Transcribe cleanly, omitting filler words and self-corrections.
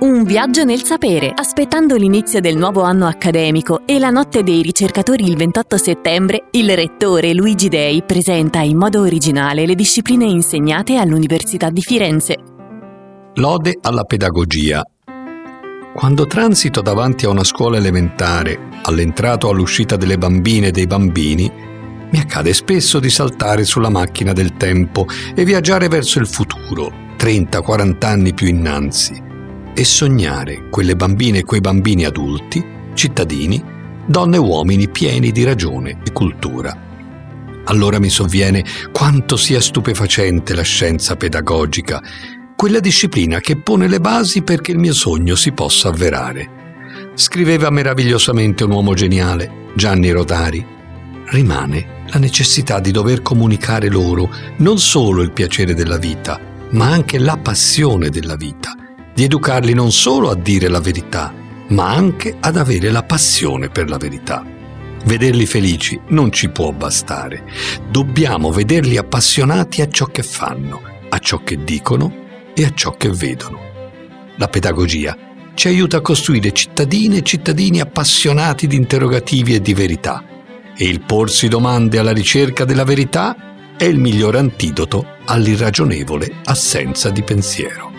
Un viaggio nel sapere, aspettando l'inizio del nuovo anno accademico e la notte dei ricercatori il 28 settembre, il rettore Luigi Dei presenta in modo originale le discipline insegnate all'Università di Firenze. Lode alla pedagogia. Quando transito davanti a una scuola elementare, all'entrata o all'uscita delle bambine e dei bambini, mi accade spesso di saltare sulla macchina del tempo e viaggiare verso il futuro, 30-40 anni più innanzi, e sognare quelle bambine e quei bambini adulti, cittadini, donne e uomini pieni di ragione e cultura. Allora mi sovviene quanto sia stupefacente la scienza pedagogica, quella disciplina che pone le basi perché il mio sogno si possa avverare. Scriveva meravigliosamente un uomo geniale, Gianni Rodari. Rimane la necessità di dover comunicare loro non solo il piacere della vita, ma anche la passione della vita, di educarli non solo a dire la verità, ma anche ad avere la passione per la verità. Vederli felici non ci può bastare. Dobbiamo vederli appassionati a ciò che fanno, a ciò che dicono e a ciò che vedono. La pedagogia ci aiuta a costruire cittadine e cittadini appassionati di interrogativi e di verità, e il porsi domande alla ricerca della verità è il miglior antidoto all'irragionevole assenza di pensiero.